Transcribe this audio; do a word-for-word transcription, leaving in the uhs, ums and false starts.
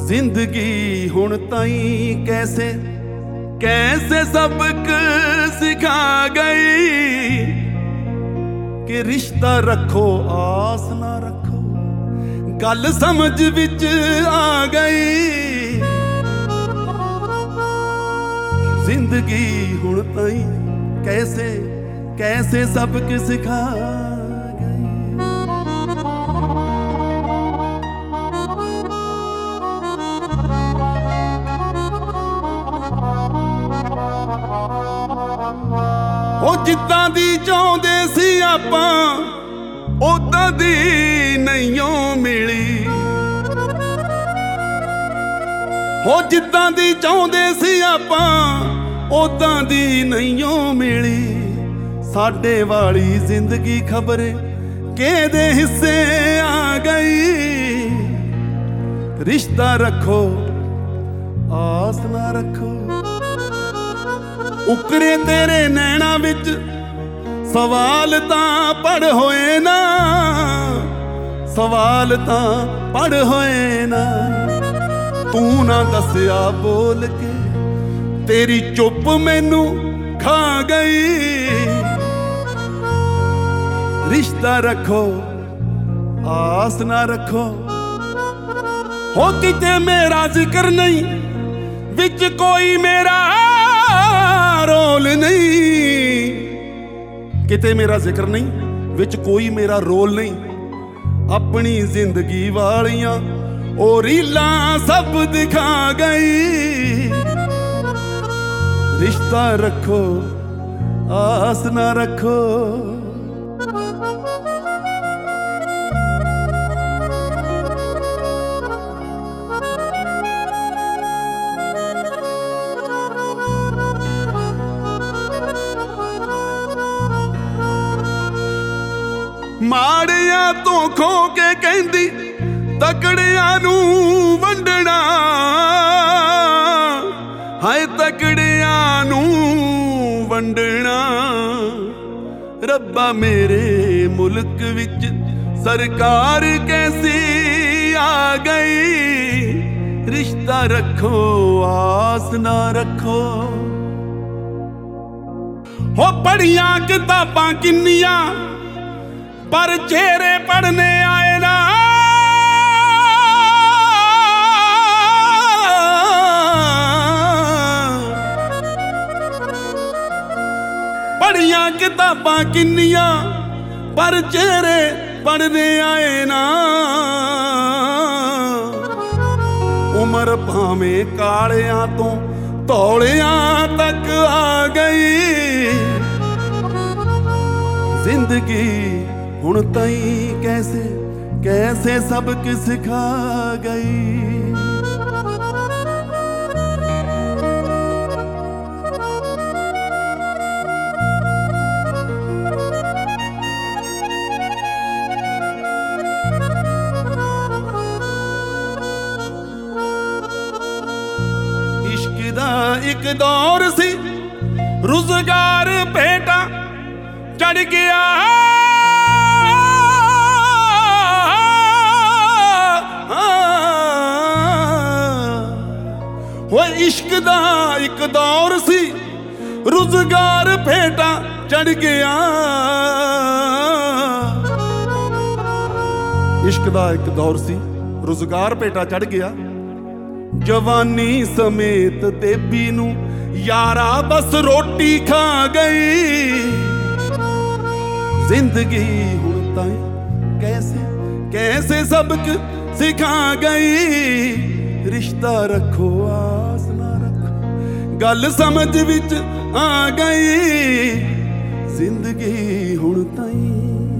जिंदगी हुण ताई कैसे कैसे सबक सिखा गई कि रिश्ता रखो आस ना रखो गल समझ विच आ गई। जिंदगी हुण ताई कैसे कैसे सबक सिखा ਉਹ ਜਿੱਦਾਂ ਦੀ ਚਾਹੁੰਦੇ ਸੀ ਆਪਾਂ ਉਦਾਂ ਦੀ ਨਹੀਂਓ ਮਿਲੀ। ਉਹ ਜਿੱਦਾਂ ਦੀ ਚਾਹੁੰਦੇ ਸੀ ਆਪਾਂ ਉਦਾਂ ਦੀ ਨਹੀਂਓ ਮਿਲੀ। ਸਾਡੇ ਵਾਲੀ ਜ਼ਿੰਦਗੀ ਖਬਰੇ ਕਿਹਦੇ ਹਿੱਸੇ ਆ ਗਈ। ਰਿਸ਼ਤਾ ਰੱਖੋ ਆਸ ਨਾ ਰੱਖੋ ਉਕਰੇ ਤੇਰੇ ਨੈਣਾ ਵਿੱਚ ਸਵਾਲ ਤਾਂ ਪੜ ਹੋਏ ਨਾ ਸਵਾਲ ਤਾਂ ਪੜ ਹੋਏ ਨਾ। ਤੂੰ ਨਾ ਦੱਸਿਆ ਬੋਲ ਕੇ ਤੇਰੀ ਚੁੱਪ ਮੈਨੂੰ ਖਾ ਗਈ। ਰਿਸ਼ਤਾ ਰੱਖੋ ਆਸ ਨਾ ਰੱਖੋ ਹੋ ਕਿਤੇ ਮੇਰਾ ਜ਼ਿਕਰ ਨਹੀਂ ਵਿੱਚ ਕੋਈ ਮੇਰਾ ਰੋਲ ਨਹੀਂ। ਕਿਤੇ ਮੇਰਾ ਜ਼ਿਕਰ ਨਹੀਂ ਵਿੱਚ ਕੋਈ ਮੇਰਾ ਰੋਲ ਨਹੀਂ। ਆਪਣੀ ਜ਼ਿੰਦਗੀ ਵਾਲੀਆਂ ਉਹ ਰੀਲਾਂ ਸਭ ਦਿਖਾ ਗਈ। ਰਿਸ਼ਤਾ ਰੱਖੋ ਆਸ ਨਾ ਰੱਖੋ ਮਾੜਿਆਂ ਤੋਂ ਖੋ ਕੇ ਕਹਿੰਦੀ ਤਕੜਿਆਂ ਨੂੰ ਵੰਡਣਾ। ਹਾਏ ਤਕੜਿਆਂ ਨੂੰ ਵੰਡਣਾ। ਰੱਬਾ ਮੇਰੇ ਮੁਲਕ ਵਿੱਚ ਸਰਕਾਰ ਕੈਸੀ ਆ ਗਈ। ਰਿਸ਼ਤਾ ਰੱਖੋ ਆਸ ਨਾ ਰੱਖੋ ਹੋ ਪੜ੍ਹੀਆਂ ਕਿਤਾਬਾਂ ਕਿੰਨੀਆਂ ਪਰ ਚਿਹਰੇ ਪੜ੍ਹਨੇ ਆਏ ਨਾ। ਪੜ੍ਹੀਆਂ ਕਿਤਾਬਾਂ ਕਿੰਨੀਆਂ ਪਰ ਚਿਹਰੇ ਪੜ੍ਹਨੇ ਆਏ ਨਾ। ਉਮਰ ਭਾਵੇਂ ਕਾਲਿਆਂ ਤੋਂ ਧੌਲਿਆਂ ਤੱਕ ਆ ਗਈ। ਜ਼ਿੰਦਗੀ ਹੁਣ ਤਾਈ कैसे कैसे सबक सिखा गई। इश्क दा एक दौर सी रुजगार भेटा चढ़ गया। इश्क दा एक दौर सी रुजगार भेटा चढ़ गया। इश्क दा एक दौर सी रुजगार भेटा चढ़ गया। जवानी समेत देबी नू यारा बस रोटी खा गई। जिंदगी हुण ताई कैसे कैसे सबक सिखा गई। रिश्ता रखो आस ना रखो गल समझ विच आ गई। जिंदगी हुण ताई